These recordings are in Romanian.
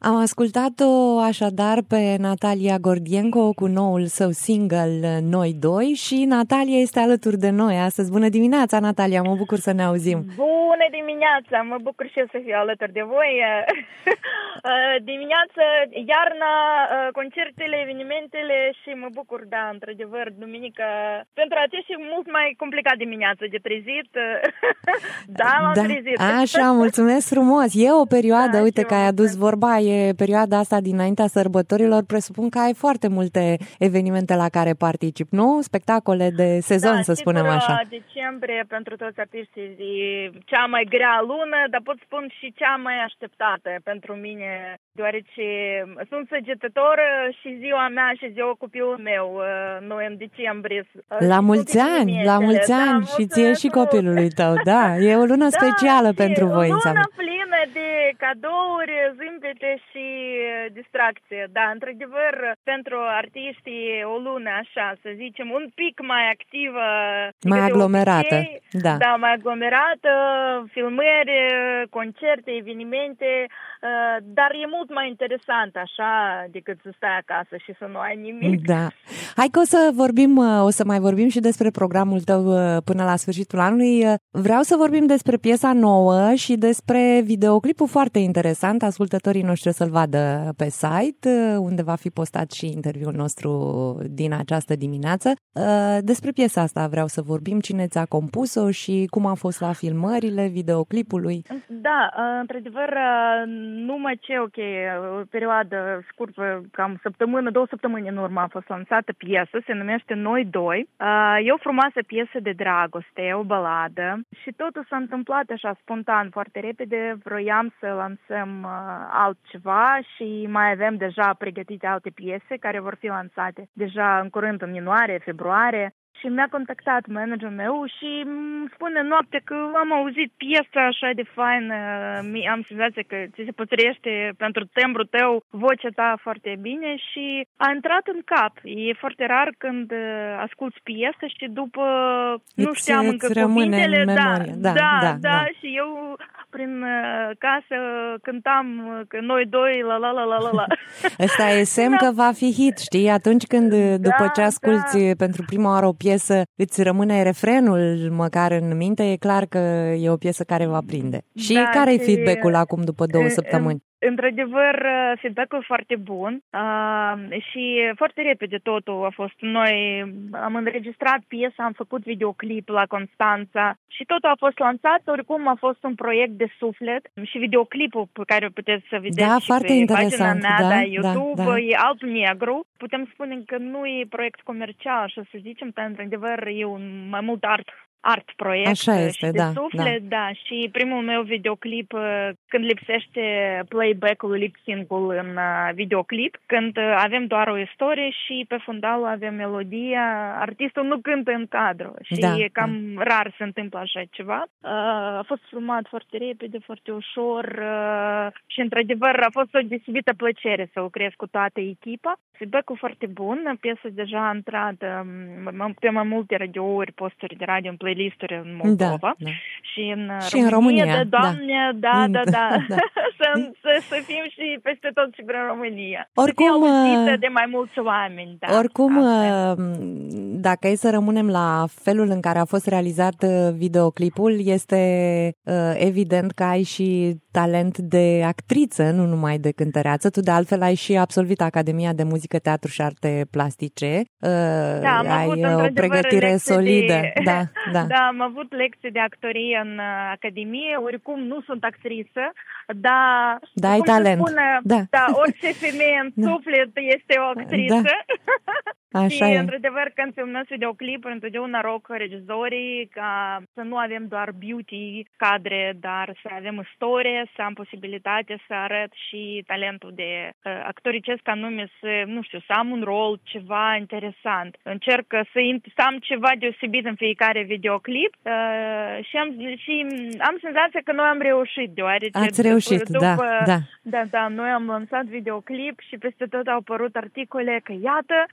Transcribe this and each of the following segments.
Am ascultat-o așadar pe Natalia Gordienko cu noul său single Noi Doi și Natalia este alături de noi astăzi. Bună dimineața, Natalia, mă bucur să ne auzim. Bună dimineața, mă bucur și eu să fiu alături de voi. Dimineața, iarna, concertele, evenimentele și mă bucur, da, într-adevăr, duminică, pentru acești mult mai complicat dimineața de trezit. Da, m-am trezit. Așa, mulțumesc frumos. E o perioadă, uite că ai adus vorba, e perioada asta dinaintea sărbătorilor, presupun că ai foarte multe evenimente la care participi, nu? Spectacole de sezon, să spunem așa. Decembrie pentru toți artiștii e cea mai grea lună, dar pot spun și cea mai așteptată pentru mine, deoarece sunt săgetătoră și ziua mea și ziua copilul meu, noi în decembrie. La mulți ani, la mulți ani și ție și copilului tău, da, e o lună specială pentru voi, înseamnă. O lună plină de cadouri, zâmbete și distracție, da, într-adevăr, pentru artiștii o lună așa, să zicem, un pic mai activă. Mai aglomerată, da. Da, mai aglomerată, filmări, concerte, evenimente, dar e mult mai interesant așa decât să stai acasă și să nu ai nimic. Da. Hai că o să mai vorbim și despre programul tău până la sfârșitul anului. Vreau să vorbim despre piesa nouă și despre videoclipul foarte interesant. Ascultătorii noștri o să-l vadă pe site, unde va fi postat și interviul nostru din această dimineață. Despre piesa asta vreau să vorbim, cine ți-a compus-o și cum a fost la filmările videoclipului. Da, într-adevăr, numai ce, o perioadă scurtă, cam două săptămâni în urmă a fost lansată piesă, se numește Noi Doi. E o frumoasă piesă de dragoste, o baladă și totul s-a întâmplat așa spontan, foarte repede. Vroiam să lansăm altceva și mai avem deja pregătite alte piese care vor fi lansate deja în curând, în ianuarie, februarie. Și mi-a contactat managerul meu și îmi spune noapte că am auzit piesa așa de faină, am senzația că ți se potrivește pentru tembrul tău, vocea ta foarte bine și a intrat în cap. E foarte rar când asculți piesă și după nu știam încă cuvintele. Da, și eu prin casă cântam că noi doi, la. Ăsta e semn că va fi hit, știi? Atunci când după ce asculți pentru prima oară o piesă, îți rămâne refrenul măcar în minte, e clar că e o piesă care va prinde. Și care-i feedback-ul acum după 2 săptămâni? Într-adevăr, feedback-ul foarte bun și foarte repede totul a fost. Noi am înregistrat piesa, am făcut videoclip la Constanța și totul a fost lansat. Oricum a fost un proiect de suflet și videoclipul pe care puteți să vedeți și pe pagina mea de YouTube e alb-negru. Putem spune că nu e proiect comercial, așa să zicem, dar într-adevăr e mai mult art proiect. Așa este, și de suflet, da. Și primul meu videoclip, când lipsește playback-ul, lip-sync-ul în videoclip, când avem doar o istorie și pe fundal avem melodia, artistul nu cântă în cadru și e cam rar se întâmplă așa ceva. A fost filmat foarte repede, foarte ușor și într-adevăr a fost o deosebită plăcere să lucrez cu toată echipa. Feedback-ul foarte bun, piesa deja a intrat pe mai multe radiouri, posturi de radio, în playlist-uri în Moldova și în România. Doamne, da. Să fim și peste tot și prin România. Oricum, să fie auzită de mai mulți oameni. Da, oricum, dacă e să rămânem la felul în care a fost realizat videoclipul, este evident că ai și talent de actriță, nu numai de cântăreață. Tu de altfel ai și absolvit Academia de Muzică, Teatru și Arte Plastice. Ai o pregătire solidă. Da, am avut lecții de actorie în Academie. Oricum nu sunt actriță, dar ai talent. Orice femeie în suflet este o actriță. Așa și, e. într-adevăr, când filmăm videoclipuri, întotdeauna rog regizorii ca să nu avem doar beauty, cadre, dar să avem istorie, să am posibilitate să arăt și talentul de actoricesc, anume să am un rol, ceva interesant. Încerc să am ceva deosebit în fiecare videoclip și am senzația că noi am reușit, deoarece ați reușit, Da, noi am lansat videoclip și peste tot au apărut articole că iată,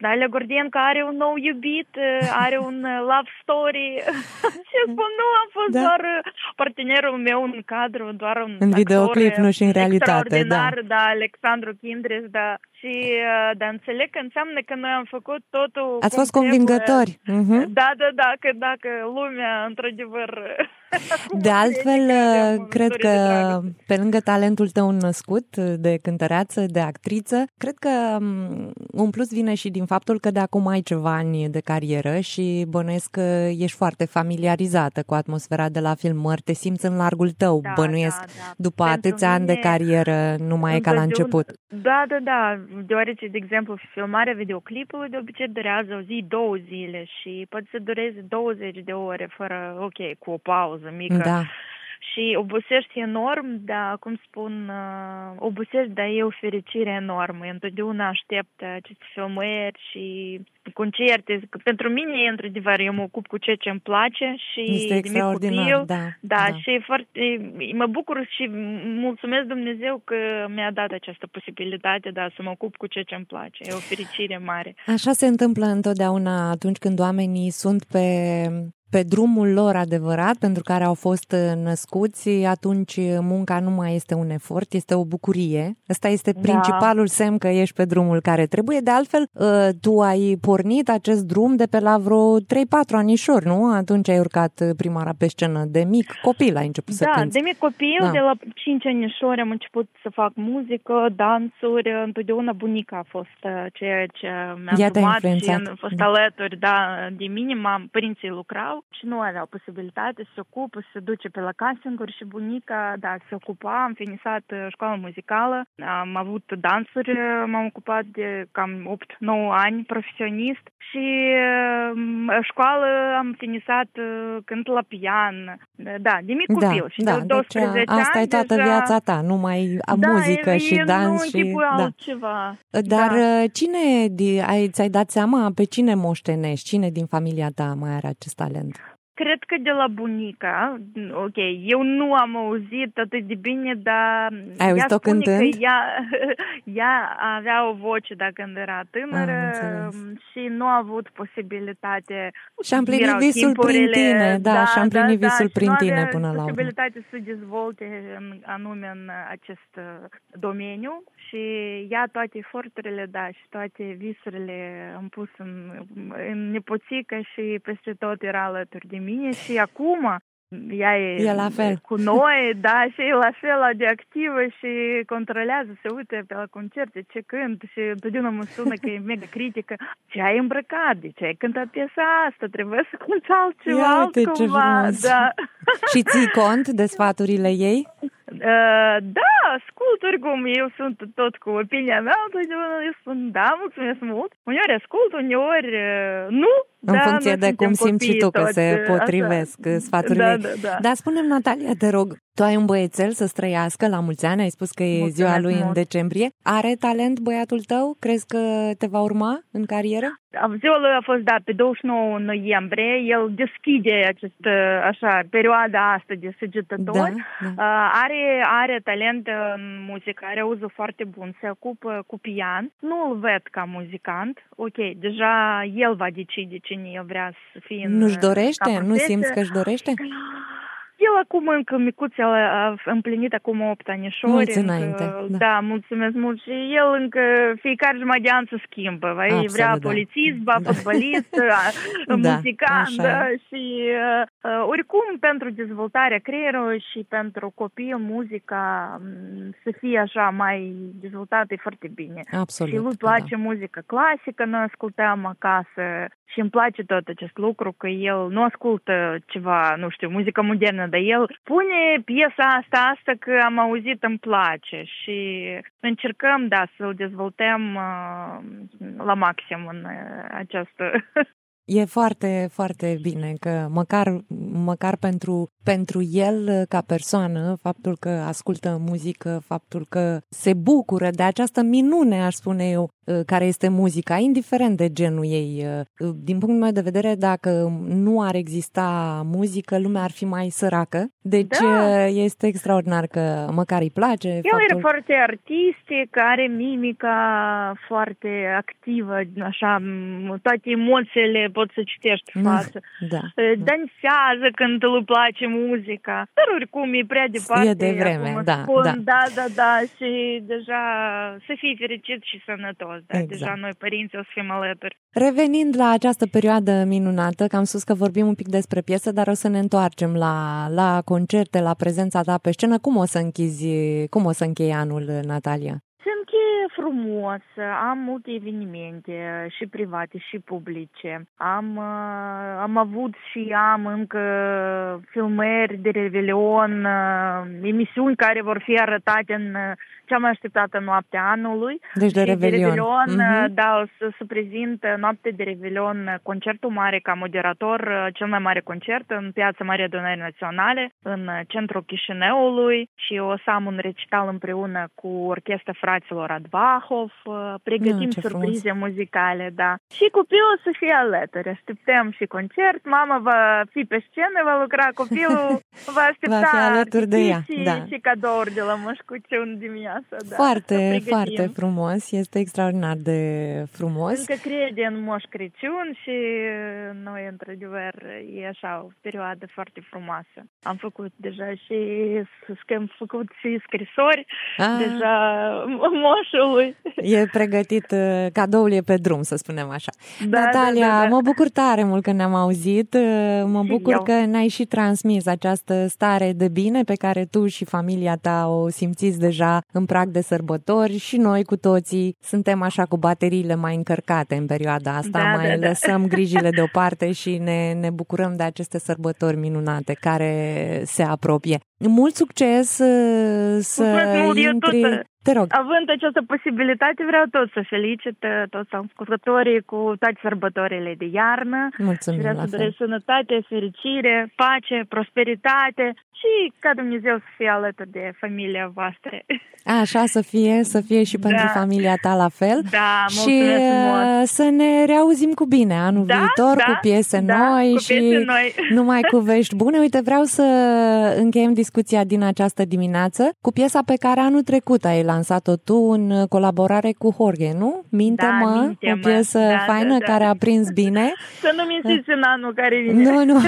Dalia Gordienko are un nou iubit, are un love story. Și spun, nu, am fost doar partenerul meu în cadru, doar un în videoclip, nu și în realitate. Extraordinar, da, Alexandru Kindres, da. Și dar înțeleg că înseamnă că noi am făcut totul. Ați fost convingători. Da, că dacă lumea, într-adevăr... De altfel, cred că pe lângă talentul tău născut de cântăreață, de actriță, cred că un plus vine și din faptul că de acum ai ceva ani de carieră și bănuiesc că ești foarte familiarizată cu atmosfera de la filmări, te simți în largul tău, bănuiesc, după atâția ani de carieră, nu mai e ca la început. Da, deoarece, de exemplu, filmarea videoclipului de obicei durează o zi, 2 zile și poate să dureze 20 de ore fără, cu o pauză mică. Da. Și obosești enorm, dar, cum spun, obosești, dar e o fericire enormă. Întotdeauna aștept aceste filmări și concerte. Pentru mine, într-adevăr, eu mă ocup cu ceea ce îmi place și este extraordinar, copil, da. Și mă bucur și mulțumesc Dumnezeu că mi-a dat această posibilitate, să mă ocup cu ceea ce îmi place. E o fericire mare. Așa se întâmplă întotdeauna atunci când oamenii sunt pe drumul lor adevărat, pentru care au fost născuți, atunci munca nu mai este un efort, este o bucurie. Ăsta este principalul semn că ești pe drumul care trebuie. De altfel, tu ai pornit acest drum de pe la vreo 3-4 anișori, nu? Atunci ai urcat prima oară pe scenă. De mic copil ai început să cânti. De mic copil, de la 5 anișori am început să fac muzică, dansuri. Întotdeauna bunica a fost ceea ce mi-a format și a fost alături de mine. Părinții lucrau și nu aveau posibilitate să se ocupe, să se duce pe la castinguri și bunica, se ocupa. Am finisat școala muzicală, am avut dansuri, m-am ocupat de cam 8-9 ani profesionist și școală am finisat cânt la pian. De mic copil. Și de 12 deci asta e toată viața ta, numai muzică și dans și altceva. Dar cine ți-ai dat seama pe cine moștenești? Cine din familia ta mai are acest talent? Cred că de la bunica, eu nu am auzit atât de bine, dar ai auzit-o cântând? Că ea avea o voce când era tânără și nu a avut posibilitate. Și-a împlinit visul prin tine, și-a împlinit visul prin tine până la urmă. Posibilitate să dezvolte anume în acest domeniu și ea toate eforturile, și toate visurile am pus în nepoțică și peste tot era alături de mine și acum ea e la fel cu noi, și e la fel de activă și controlează, se uite pe la concerte ce cânt și întotdeauna mă sună că e mega critică. Ce ai îmbrăcat? De ce ai cântat piesa asta? Trebuie să cânti altceva, altcumva. Și ții cont de sfaturile ei? Ascult oricum, eu sunt tot cu opinia mea, întotdeauna eu spun, mulțumesc mult. Uneori ascult, uneori nu. În funcție de cum simți și tu că se potrivesc sfaturile. Dar spune-mi, Natalia, te rog, tu ai un băiețel să-ți trăiască la mulți ani, ai spus că e ziua lui în decembrie. Are talent băiatul tău? Crezi că te va urma în carieră? Ziua lui a fost, pe 29 noiembrie. El deschide perioada asta de săgetători. Are talent în muzică, are auzul foarte bun, se ocupă cu pian. Nu îl văd ca muzicant. Deja el va decide cine el vrea să fie. Nu-și dorește? Nu simți că își dorește? El acum încă micuț, el a împlinit acum 8 anișori. Mulți înainte. Mulțumesc mult. Și el încă fiecare jumătate de an se schimbă. Vrea polițist, fotbalist, muzicant. Și oricum pentru dezvoltarea creierului și pentru copil, muzica să fie așa mai dezvoltată e foarte bine. Absolut. Și lui place muzică clasică, noi ascultăm acasă. Și îmi place tot acest lucru, că el nu ascultă ceva, nu știu, muzică modernă, dar el pune piesa asta că am auzit, îmi place și încercăm, să-l dezvoltăm la maxim în această... E foarte, foarte bine că măcar pentru pentru el ca persoană, faptul că ascultă muzică, faptul că se bucură de această minune, aș spune eu, care este muzica, indiferent de genul ei. Din punctul meu de vedere, dacă nu ar exista muzică, lumea ar fi mai săracă. Deci este extraordinar că măcar îi place. El e foarte artistic, are mimica foarte activă, așa, toate emoțiile poți să citești în față. Dansează când îi place muzica. Dar oricum e prea departe. E de vreme, da, și deja să fii fericit și sănătos. Da? Exact. Deja noi părinții o să fim alături. Revenind la această perioadă minunată, că am spus că vorbim un pic despre piesă, dar o să ne întoarcem la concerte, la prezența ta pe scenă. Cum o să închei anul, Natalia? Se încheie frumos, am multe evenimente și private și publice. Am avut și am încă filmări de Revelion, emisiuni care vor fi arătate în cea mai așteptată noapte a anului. Deci de Revelion. Da, o să prezint noapte de Revelion concertul mare ca moderator, cel mai mare concert în Piața Mare Adunării Naționale, în centrul Chișinăului, și o să am un recital împreună cu orchestra fraților Advahov, pregătim surprize muzicale, da. Și copilul să fie alături, așteptăm și concert, mama va fi pe scenă, va lucra, copilul va aștepta va fi alături de ea, și cadouri de la Moș Crăciun dimineața. Da, foarte frumos, este extraordinar de frumos. Încă crede în Moș Crăciun și noi, într-adevăr, e așa o perioadă foarte frumoasă. Am făcut deja și scrisori deja moșului. E pregătit, cadoul e pe drum, să spunem așa. Natalia, mă bucur tare mult că ne-am auzit, mă bucur că ne-ai și transmis această stare de bine pe care tu și familia ta o simțiți deja în prag de sărbători și noi cu toții suntem așa cu bateriile mai încărcate în perioada asta, lăsăm grijile deoparte și ne bucurăm de aceste sărbători minunate care se apropie. Mult succes să intri... Te rog. Având această posibilitate, vreau tot să felicit toți ascultătorii cu toate sărbătorile de iarnă. Mulțumim. Vreau să doresc sănătate, fericire, pace, prosperitate și ca Dumnezeu să fie alături de familia voastră. Așa să fie și pentru familia ta la fel. Da, și să ne reauzim cu bine anul viitor cu piese noi și numai cu vești bune. Uite, vreau să încheiem discuția din această dimineață cu piesa pe care anul trecut ai lansat-o tu în colaborare cu Jorge, nu? Minte-mă, o piesă faină care a prins bine. Să nu mințiți în anul care vine.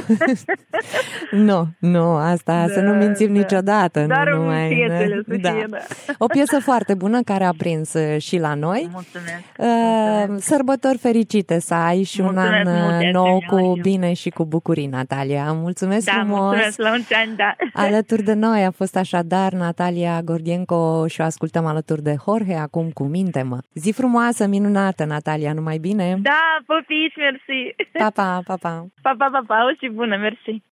Nu, asta, să nu mințim niciodată. Dar piețele să fie, O piesă foarte bună care a prins și la noi. Mulțumesc. Sărbători fericite să ai și un an nou cu bine și cu bucurii, Natalia. Mulțumesc frumos. Mulțumesc, la mulți ani, Alături de noi a fost așadar Natalia Gordienco și o ascultăm alături de Jorge acum cu Minte-mă. Zi frumoasă, minunată, Natalia, numai bine. Da, păpici, mersi. Pa, pa. Pa, o zi bună, mersi.